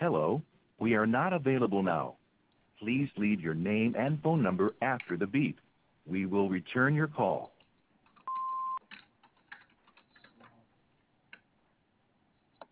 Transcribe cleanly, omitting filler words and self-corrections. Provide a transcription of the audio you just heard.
Hello, we are not available now. Please leave your name and phone number after the beep. We will return your call.